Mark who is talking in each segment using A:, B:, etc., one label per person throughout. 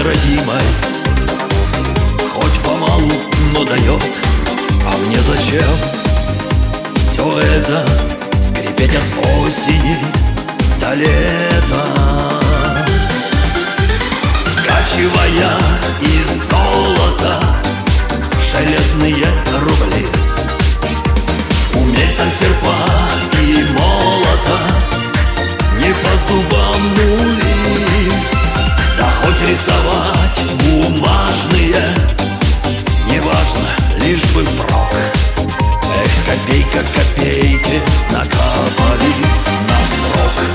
A: родимой. Хоть помалу, но дает. А мне зачем все это? Скрипеть от осени до лета, скачивая из золота железные рубли. Умельцам серпа и молота не по зубам мули. Да хоть рисовать бумажные, неважно, лишь бы впрок. Эх, копейка копейки накапали на срок.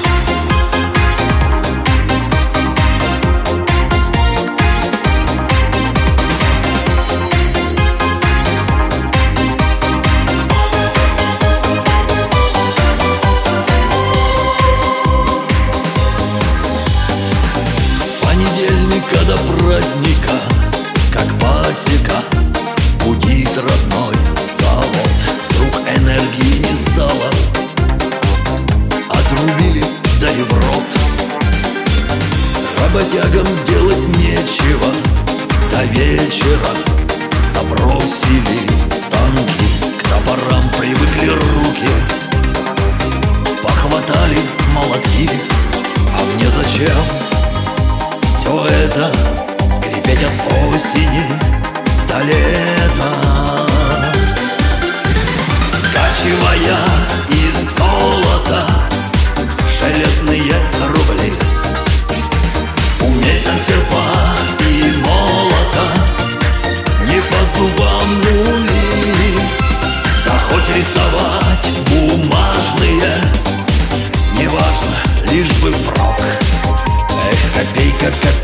A: До праздника, как пасека, будит родной завод. Вдруг энергии не стало, отрубили, да и в рот. Работягам делать нечего, до вечера забросили станки. К топорам привыкли руки, похватали молотки. А мне зачем все это? Скрипеть от осени до лета, скачивая из золота железные рубли. Умельцам серпа и молота не по зубам мули. Да хоть рисовать бумажные, неважно, лишь бы впрок. Эх, копейка, копейка